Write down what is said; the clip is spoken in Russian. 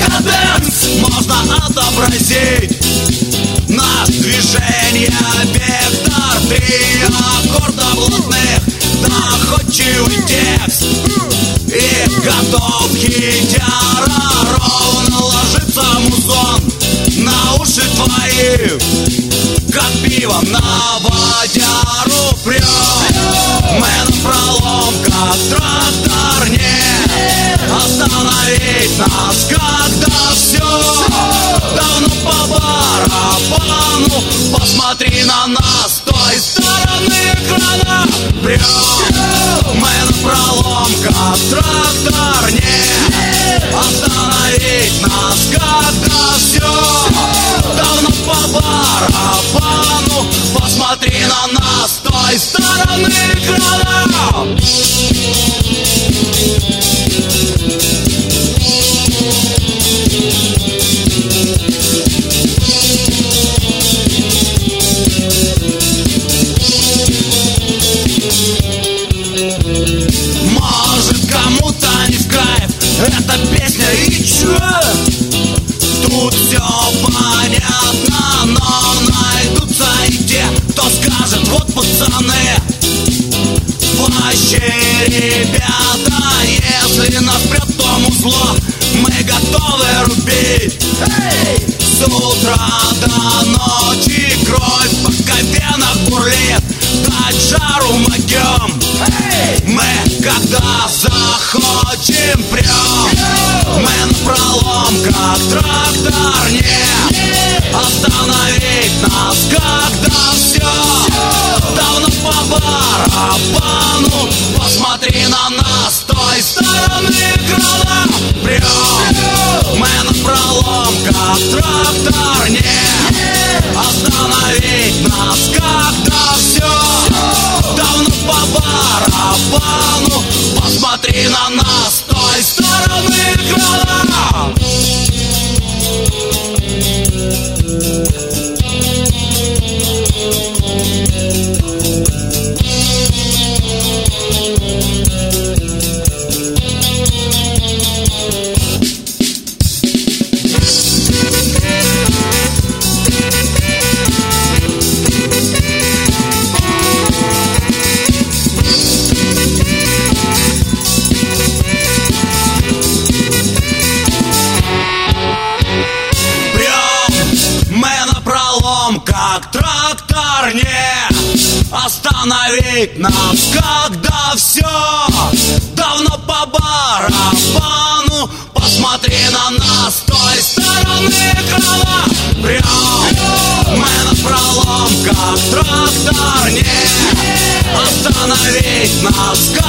декаденс можно отобразить. Наш движение вектор, 3 аккорда блатных, доходчивый текст. И готов хитяра, ровно ложится музон на уши твои, как пиво на водяру прём. Мы напролом, как трактор, не остановить нас, когда все давно по барабану. Посмотри на нас с той стороны экрана, прём. Мы напролом, как трактор, не остановить нас, когда все давно по барабану. Посмотри на нас с той стороны экрана. Может, кому-то не в кайф эта песня и чё? Тут все понятно, но найдутся и те, кто скажет: вот пацаны, вообще ребята, если нас прет, то музло мы готовы рубить. С утра до ночи кровь по венах бурлит, дать жару могем. Мы когда захочем прям, мы напролом, как трактор, не остановить нас, когда все давно по барабану. Посмотри на нас с той стороны экрана, прям. Мы напролом, как трактор, не остановить нас, когда все давно по барабану. Посмотри на нас с той стороны экрана. Как трактор, не остановить нас, когда все давно по барабану. Посмотри на нас с той стороны экрана, прям. Мы напролом, как трактор, не остановить нас.